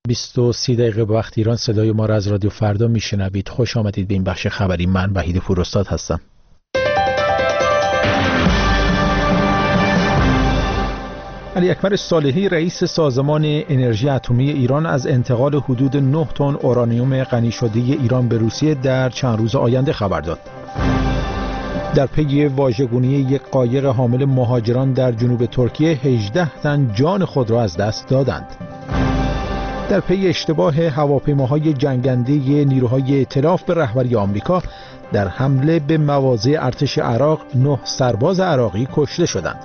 23 دقیقه به وقت ایران صدای ما را از رادیو فردا میشنوید. خوش آمدید به این بخش خبری. من وحید پوراستاد هستم. علی اکبر صالحی رئیس سازمان انرژی اتمی ایران از انتقال حدود 9 تن اورانیوم غنی شده ایران به روسیه در چند روز آینده خبر داد. در پی واژگونی یک قایق حامل مهاجران در جنوب ترکیه 18 تن جان خود را از دست دادند. در پی اشتباه هواپیماهای جنگنده نیروهای ائتلاف به رهبری آمریکا در حمله به مواضع ارتش عراق 9 سرباز عراقی کشته شدند.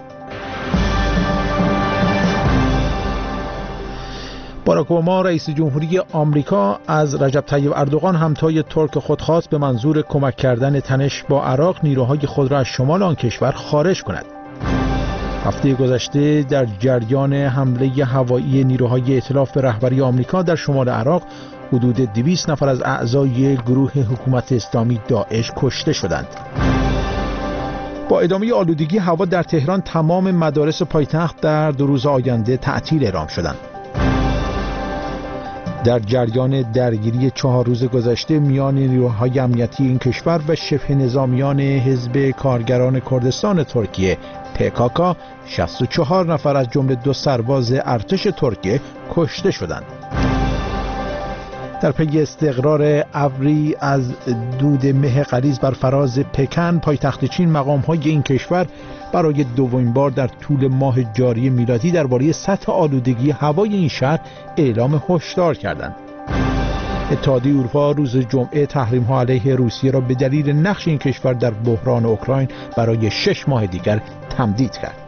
باراک اوباما رئیس جمهوری آمریکا از رجب طیب اردوغان همتای ترک خود خواست به منظور کمک کردن تنش با عراق نیروهای خود را از شمال آن کشور خارج کند. هفته گذشته در جریان حمله هوایی نیروهای ائتلاف به رهبری آمریکا در شمال عراق حدود 200 نفر از اعضای گروه حکومت اسلامی داعش کشته شدند. با ادامه آلودگی هوا در تهران تمام مدارس پایتخت در 2 روز آینده تعطیل اعلام شدند. در جریان درگیری 4 روز گذشته میان نیروهای امنیتی این کشور و شبه نظامیان حزب کارگران کردستان ترکیه PKK 64 نفر از جمله 2 سرباز ارتش ترکیه کشته شدند. در پی استقرار ابری از دود مه غلیظ بر فراز پکن پایتخت چین، مقام‌های این کشور برای دومین بار در طول ماه جاری میلادی درباره سطح آلودگی هوای این شهر اعلام هشدار کردند. اتحادیه اروپا روز جمعه تحریم‌ها علیه روسیه را به دلیل نقش این کشور در بحران اوکراین برای 6 ماه دیگر تمدید کرد.